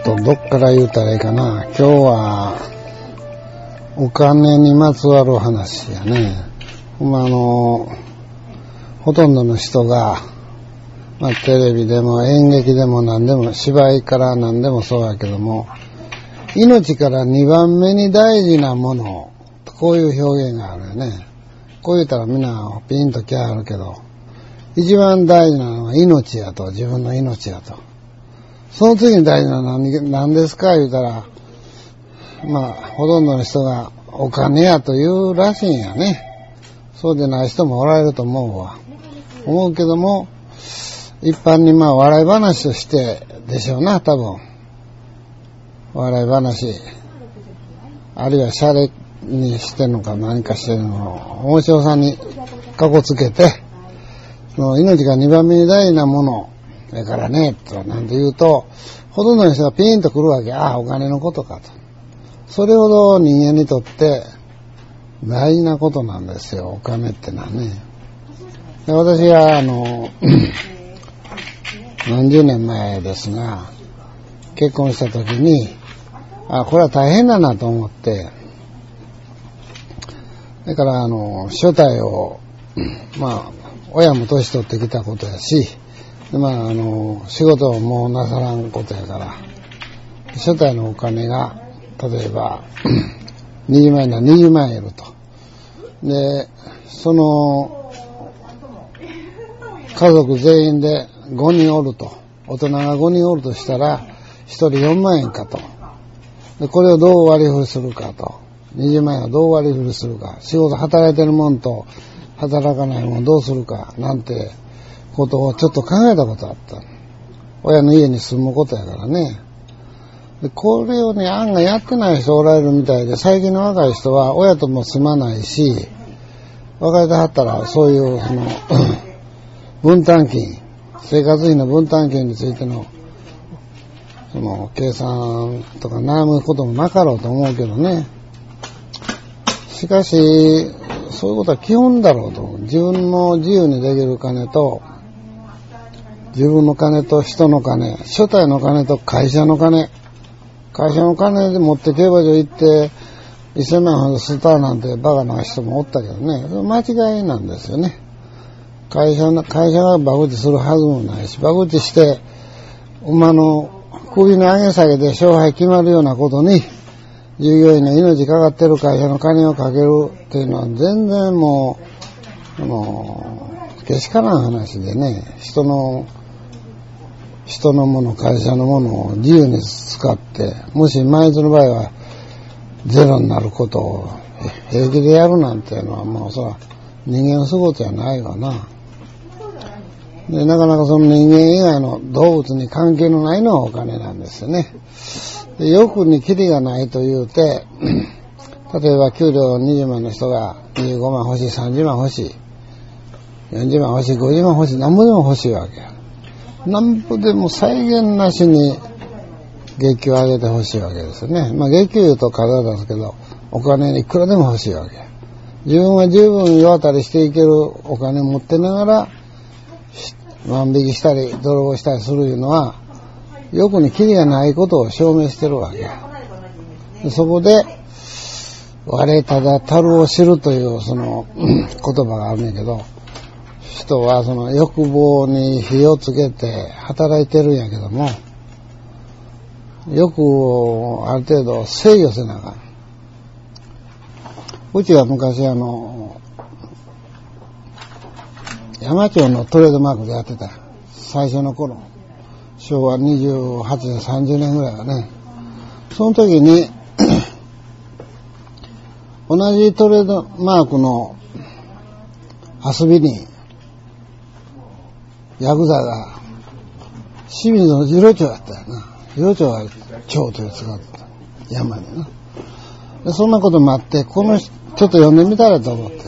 どっから言うたらいいかな。今日はお金にまつわる話やね。ほとんどの人が、テレビでも演劇でも何でも芝居から何でもそうやけども、命から2番目に大事なもの、こういう表現があるよね。こう言ったらみんなピンときゃあるけど、一番大事なのは命やと、自分の命やと。その次に大事なのは何ですか言うたら、ほとんどの人がお金やと言うらしいんやね。そうでない人もおられると思うけども、一般に笑い話としてでしょうな、多分。笑い話。あるいはシャレにしてんのか何かしてんのを、面白さにかこつけて、その命が2番目に大事なもの、だからね、となんて言うと、ほとんどの人がピーンと来るわけ。ああ、お金のことかと。それほど人間にとって大事なことなんですよ、お金ってのはね。で、私は何十年前ですが、結婚した時に、これは大変だなと思って、だから所帯を、親も年取ってきたことやし、で仕事をもうなさらんことやから、所帯のお金が、例えば、20万円なら20万円いると。で、その、家族全員で5人おると。大人が5人おるとしたら、1人4万円かと。で、これをどう割り振りするかと。20万円をどう割り振りするか。仕事働いてるもんと、働かないもんどうするか。なんて、ことをちょっと考えたことあった。親の家に住むことやからね。で、これをね、案外やってない人おられるみたいで、最近の若い人は親とも住まないし、別れてはったらそういう分担金、生活費の分担金についての計算とか悩むこともなかろうと思うけどね。しかしそういうことは基本だろうと思う。自分の自由にできる金と、自分の金と人の金、所帯の金と会社の金。会社の金で持って競馬場行って1000万ほどスターなんてバカな人もおったけどね、それ間違いなんですよね。会社が博打するはずもないし、博打して馬の首の上げ下げで勝敗決まるようなことに従業員の命かかってる会社の金をかけるっていうのは全然もうけしからん話でね、人のもの、会社のものを自由に使って、もし毎日の場合はゼロになることを平気でやるなんていうのはもうそら人間のすごいじゃないわな。で、なかなかその人間以外の動物に関係のないのはお金なんですよね。で、欲にキリがないと言うて、例えば給料20万の人が25万欲しい、30万欲しい、40万欲しい、50万欲しい、何ぼでも欲しいわけや。なんぼでも際限なしに月給を上げてほしいわけですよね。月給言うと体ですけど、お金いくらでも欲しいわけ。自分は十分世渡りしていけるお金を持ってながら、万引きしたり、泥棒したりするいうのは、欲にキリがないことを証明してるわけ。で、そこで、我ただたるを知るという言葉があるんだけど、人はその欲望に火をつけて働いてるんやけども、欲をある程度制御せなあかん。うちは昔山町のトレードマークでやってた。最初の頃。昭和28年、30年ぐらいはね。その時に、同じトレードマークの遊びに、ヤクザが、清水の次郎長やったよな。次郎長が長という使ってた。山でな。で、そんなこともあって、この人、ちょっと読んでみたらと思って。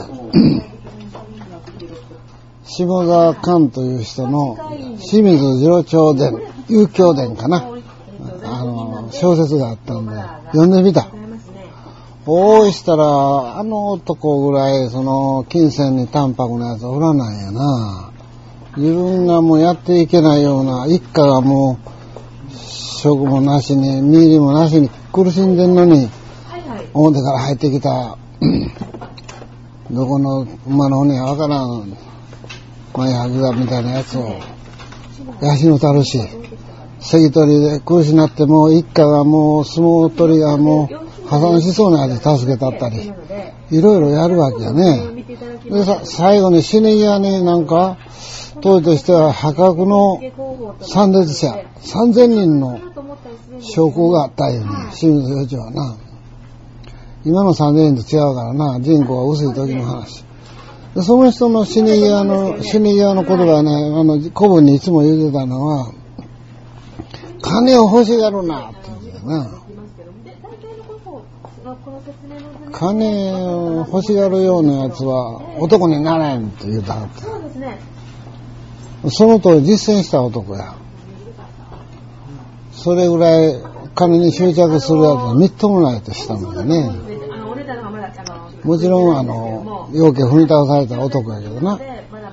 下沢寛という人の清水次郎長伝、遊興伝かな。小説があったんで、読んでみた。したら、男ぐらい、金銭に淡白なやつおらないやな。自分がもうやっていけないような、一家がもう、 職もなしに、身入りもなしに苦しんでんのに、表から入ってきた、どこの馬の骨やわからん、前白座みたいなやつを、養ったるし、関取で苦しなってもう一家がもう相撲取りがもう破産しそうなやつ助けたったり、いろいろやるわけやね。で最後に死に際になんか、当時としては破格の参列者、3000人の将校があったよね、清水余長はな。今の3000人と違うからな、人口が薄い時の話。でその人の死に際の言葉はね、古文にいつも言ってたのは、金を欲しがるなって言うんだよな。金を欲しがるようなやつは男になれんって言うたはった。その通り実践した男や。それぐらい金に執着するやつはみっともないとしたのでね。もちろん要件踏み倒された男やけどな。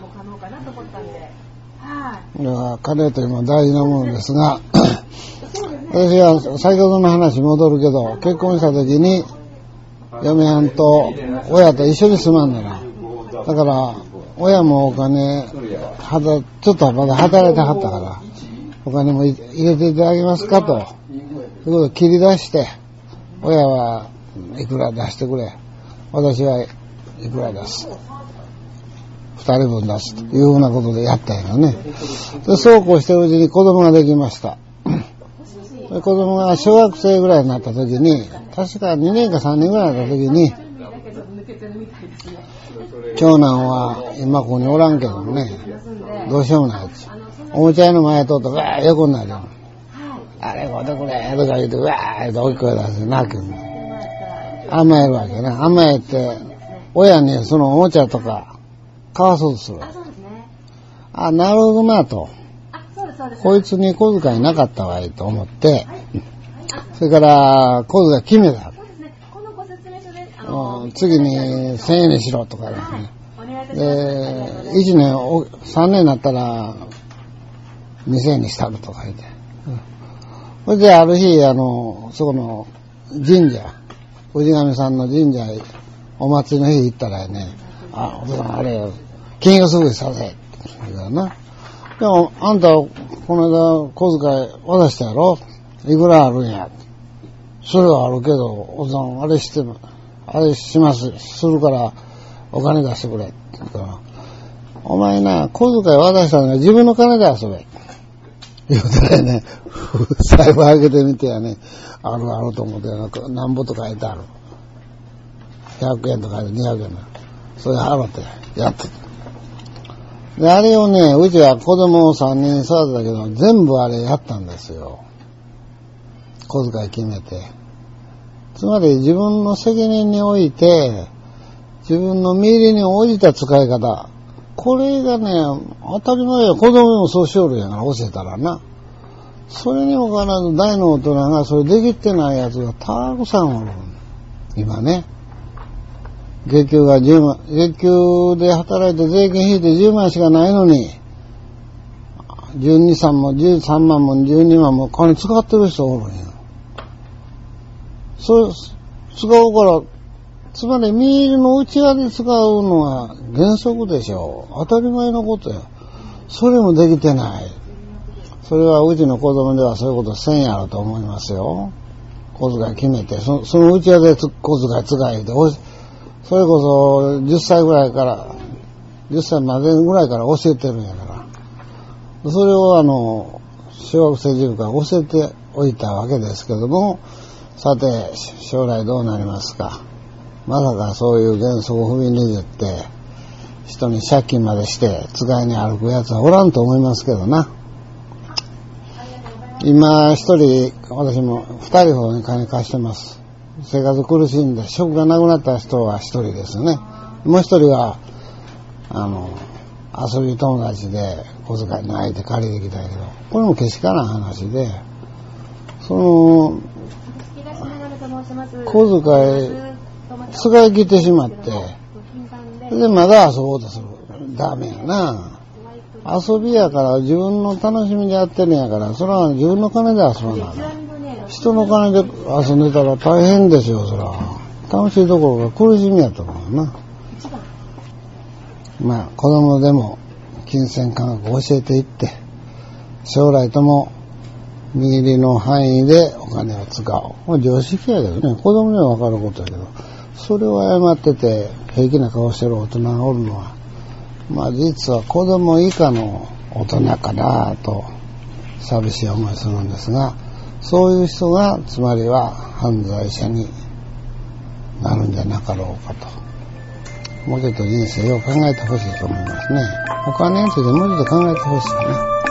これは金というのは大事なものですが、私は先ほどの話戻るけど、結婚した時に嫁はんと親と一緒に住まんだな。だから親もお金ちょっとまだ働いてはったからお金も入れていただけますかということを切り出して、親はいくら出してくれ、私はいくら出す、2人分出すというようなことでやったんよね。でそうこうしてるうちに子供ができました。子供が小学生ぐらいになった時に、確か2年か3年ぐらいになった時に、長男は今ここにおらんけどもね、どうしようもないやつ。おもちゃ屋の前通ってわー横になるよ。あれこれこれとか言うてわーって大きい声出して泣くの。甘えるわけね。甘えて親にそのおもちゃとか買わそうとする。あ、なるほどなと。こいつに小遣いなかったわいと思って、それから小遣い決めた。次に1000円にしろとかですね。で、1年、3年になったら2000円にしたるとか言って。それである日、そこの神社、氏神さんの神社へお祭りの日行ったらね、あ、お父さんあれ、金魚すぐさせって言うからな。でも、あんた、この間、小遣い渡したやろ、いくらあるんや。それはあるけど、お父さん、あれします、するから、お金出してくれ。って言うから、お前な、小遣い渡したのは自分の金で遊べ。言うたらね、財布開けてみてやね、あるあると思ってなんぼと書いてある。100円とか200円だ。それ払ってやってで、あれをね、うちは子供を3人育てたけど、全部あれやったんですよ。小遣い決めて。つまり自分の責任において、自分の身入りに応じた使い方。これがね、当たり前よ。子供もそうしよるやから、教えたらな。それにもかかわらず大の大人がそれできてないやつがたくさんおる。今ね。月給が10万、月給で働いて税金引いて10万しかないのに、12、3も13万も12万も金使ってる人おるんよ。それ、使うから、つまりミールの内側で使うのは原則でしょう。当たり前のことよ。それもできてない。それはうちの子供ではそういうことせんやろと思いますよ。小遣い決めて、その内側で小遣い使いで、それこそ10歳ぐらいから、10歳までぐらいから教えてるんやから。それを小学生時から教えておいたわけですけども、さて、将来どうなりますか。まさかそういう原則を踏みにじって、人に借金までして使いに歩くやつはおらんと思いますけどな。今一人、私も2人ほどに金貸してます。生活苦しんで、職がなくなった人は1人ですね。もう1人は、遊び友達で小遣いないて借りてきたけど、これもけしからん話で、小遣い使い切ってしまって、で、まだ遊ぼうとする。ダメやな。 遊びやから自分の楽しみでやってるんやから、それは自分の金で遊ばなあかん。人の金で遊んでたら大変ですよ、そら。楽しいところが苦しみやと思うな。まあ、子供でも金銭感覚を教えていって、将来とも握りの範囲でお金を使う。まあ、常識やけどね、子供には分かることやけど、それを誤ってて平気な顔してる大人がおるのは、まあ実は子供以下の大人かなと寂しい思いするんですが、そういう人がつまりは犯罪者になるんじゃなかろうかと。もうちょっと人生を考えてほしいと思いますね。お金についてもうちょっと考えてほしいね。